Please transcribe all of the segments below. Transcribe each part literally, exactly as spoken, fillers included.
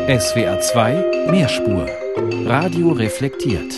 S W R zwei Mehrspur. Radio reflektiert.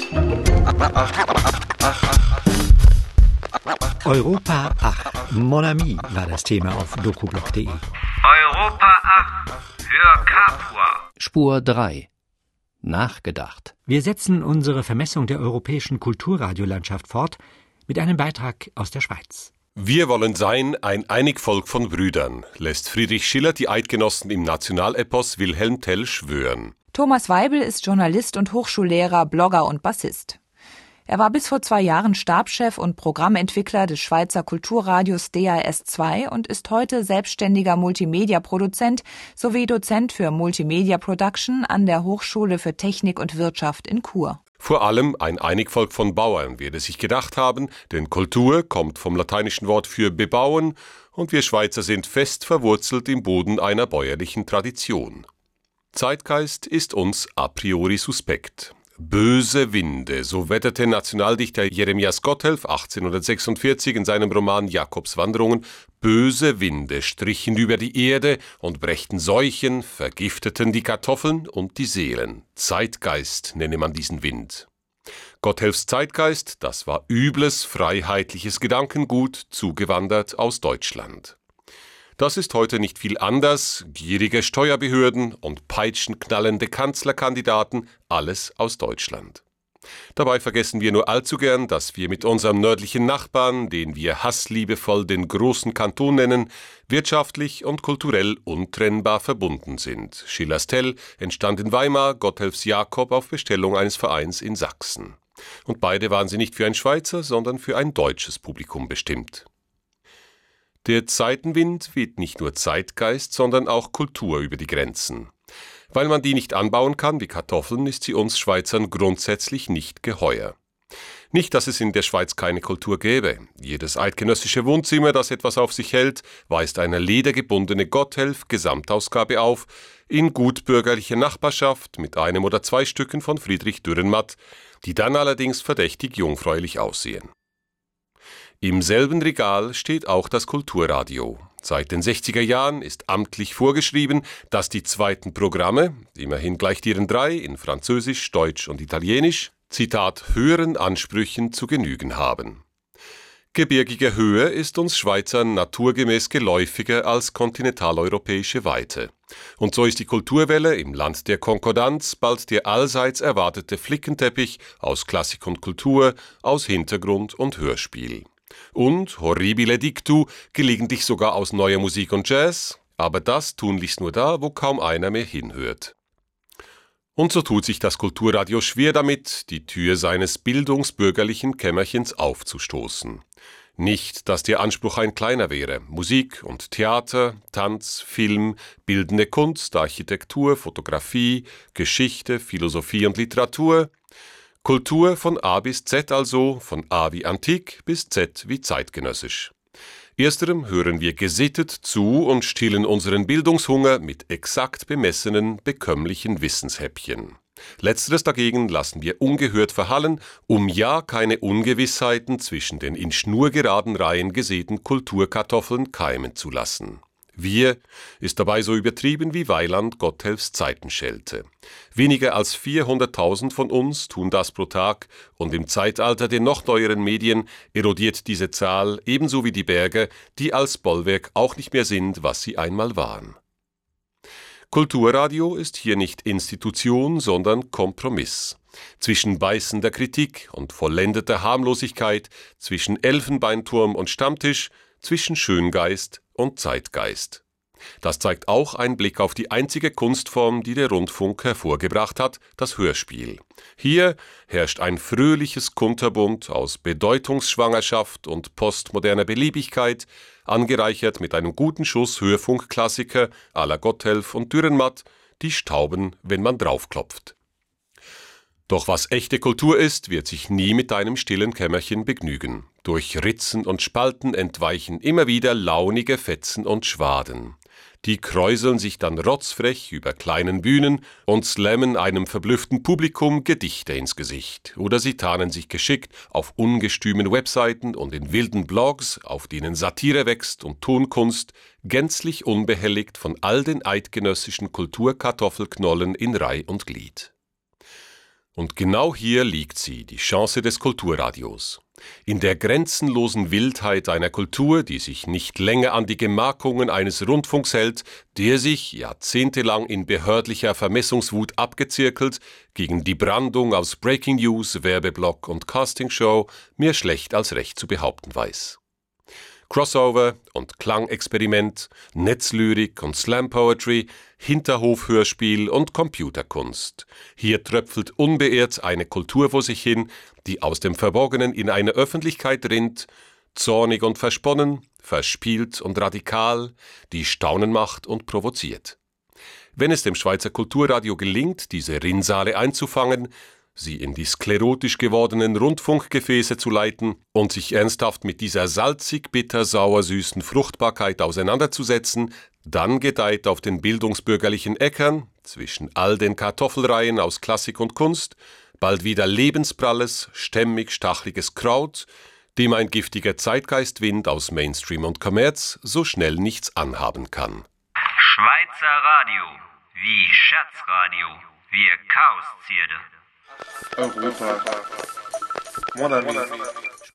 Europa ach, Mon ami war das Thema auf dokublog punkt de. Europa ach, hör Capua. Spur drei. Nachgedacht. Wir setzen unsere Vermessung der europäischen Kulturradiolandschaft fort mit einem Beitrag aus der Schweiz. Wir wollen sein ein Einigvolk von Brüdern, lässt Friedrich Schiller die Eidgenossen im Nationalepos Wilhelm Tell schwören. Thomas Weibel ist Journalist und Hochschullehrer, Blogger und Bassist. Er war bis vor zwei Jahren Stabschef und Programmentwickler des Schweizer Kulturradios D A S zwei und ist heute selbstständiger Multimedia-Produzent sowie Dozent für Multimedia Production an der Hochschule für Technik und Wirtschaft in Chur. Vor allem ein Einigvolk von Bauern wird es sich gedacht haben, denn Kultur kommt vom lateinischen Wort für bebauen und wir Schweizer sind fest verwurzelt im Boden einer bäuerlichen Tradition. Zeitgeist ist uns a priori suspekt. Böse Winde, so wetterte Nationaldichter Jeremias Gotthelf achtzehnhundertsechsundvierzig in seinem Roman Jakobs Wanderungen, böse Winde strichen über die Erde und brächten Seuchen, vergifteten die Kartoffeln und die Seelen. Zeitgeist nenne man diesen Wind. Gotthelfs Zeitgeist, das war übles, freiheitliches Gedankengut, zugewandert aus Deutschland. Das ist heute nicht viel anders, gierige Steuerbehörden und peitschenknallende Kanzlerkandidaten, alles aus Deutschland. Dabei vergessen wir nur allzu gern, dass wir mit unserem nördlichen Nachbarn, den wir hassliebevoll den großen Kanton nennen, wirtschaftlich und kulturell untrennbar verbunden sind. Schillers Tell entstand in Weimar, Gotthelfs Jakob auf Bestellung eines Vereins in Sachsen. Und beide waren sie nicht für ein Schweizer, sondern für ein deutsches Publikum bestimmt. Der Zeitenwind weht nicht nur Zeitgeist, sondern auch Kultur über die Grenzen. Weil man die nicht anbauen kann wie Kartoffeln, ist sie uns Schweizern grundsätzlich nicht geheuer. Nicht, dass es in der Schweiz keine Kultur gäbe. Jedes eidgenössische Wohnzimmer, das etwas auf sich hält, weist eine ledergebundene Gotthelf-Gesamtausgabe auf, in gutbürgerlicher Nachbarschaft mit einem oder zwei Stücken von Friedrich Dürrenmatt, die dann allerdings verdächtig jungfräulich aussehen. Im selben Regal steht auch das Kulturradio. Seit den sechziger Jahren ist amtlich vorgeschrieben, dass die zweiten Programme, immerhin gleich ihren drei in Französisch, Deutsch und Italienisch, Zitat, höheren Ansprüchen zu genügen haben. Gebirgige Höhe ist uns Schweizern naturgemäß geläufiger als kontinentaleuropäische Weite. Und so ist die Kulturwelle im Land der Konkordanz bald der allseits erwartete Flickenteppich aus Klassik und Kultur, aus Hintergrund und Hörspiel. Und, horribile dictu, gelegentlich sogar aus neuer Musik und Jazz, aber das tunlichst nur da, wo kaum einer mehr hinhört. Und so tut sich das Kulturradio schwer damit, die Tür seines bildungsbürgerlichen Kämmerchens aufzustoßen. Nicht, dass der Anspruch ein kleiner wäre. Musik und Theater, Tanz, Film, bildende Kunst, Architektur, Fotografie, Geschichte, Philosophie und Literatur. Kultur von A bis Z also, von A wie antik bis Z wie zeitgenössisch. Ersterem hören wir gesittet zu und stillen unseren Bildungshunger mit exakt bemessenen, bekömmlichen Wissenshäppchen. Letzteres dagegen lassen wir ungehört verhallen, um ja keine Ungewissheiten zwischen den in schnurgeraden Reihen gesäten Kulturkartoffeln keimen zu lassen. Wir ist dabei so übertrieben wie Weiland Gotthelfs Zeitenschelte. Weniger als vierhunderttausend von uns tun das pro Tag und im Zeitalter der noch neueren Medien erodiert diese Zahl ebenso wie die Berge, die als Bollwerk auch nicht mehr sind, was sie einmal waren. Kulturradio ist hier nicht Institution, sondern Kompromiss. Zwischen beißender Kritik und vollendeter Harmlosigkeit, zwischen Elfenbeinturm und Stammtisch, zwischen Schöngeist und Zeitgeist. Das zeigt auch ein Blick auf die einzige Kunstform, die der Rundfunk hervorgebracht hat, das Hörspiel. Hier herrscht ein fröhliches Kunterbunt aus Bedeutungsschwangerschaft und postmoderner Beliebigkeit, angereichert mit einem guten Schuss Hörfunkklassiker à la Gotthelf und Dürrenmatt, die stauben, wenn man draufklopft. Doch was echte Kultur ist, wird sich nie mit deinem stillen Kämmerchen begnügen. Durch Ritzen und Spalten entweichen immer wieder launige Fetzen und Schwaden. Die kräuseln sich dann rotzfrech über kleinen Bühnen und slammen einem verblüfften Publikum Gedichte ins Gesicht. Oder sie tarnen sich geschickt auf ungestümen Webseiten und in wilden Blogs, auf denen Satire wächst und Tonkunst, gänzlich unbehelligt von all den eidgenössischen Kulturkartoffelknollen in Reih und Glied. Und genau hier liegt sie, die Chance des Kulturradios. In der grenzenlosen Wildheit einer Kultur, die sich nicht länger an die Gemarkungen eines Rundfunks hält, der sich jahrzehntelang in behördlicher Vermessungswut abgezirkelt, gegen die Brandung aus Breaking News, Werbeblock und Castingshow mehr schlecht als recht zu behaupten weiß. Crossover und Klangexperiment, Netzlyrik und Slam-Poetry, Hinterhofhörspiel und Computerkunst. Hier tröpfelt unbeirrt eine Kultur vor sich hin, die aus dem Verborgenen in eine Öffentlichkeit rinnt, zornig und versponnen, verspielt und radikal, die Staunen macht und provoziert. Wenn es dem Schweizer Kulturradio gelingt, diese Rinnsale einzufangen, sie in die sklerotisch gewordenen Rundfunkgefäße zu leiten und sich ernsthaft mit dieser salzig-bitter-sauer-süßen Fruchtbarkeit auseinanderzusetzen, dann gedeiht auf den bildungsbürgerlichen Äckern, zwischen all den Kartoffelreihen aus Klassik und Kunst, bald wieder lebenspralles, stämmig-stachliges Kraut, dem ein giftiger Zeitgeistwind aus Mainstream und Kommerz so schnell nichts anhaben kann. Schweizer Radio, wie Scherzradio, wie Chaoszierde. Europa. Mon ami.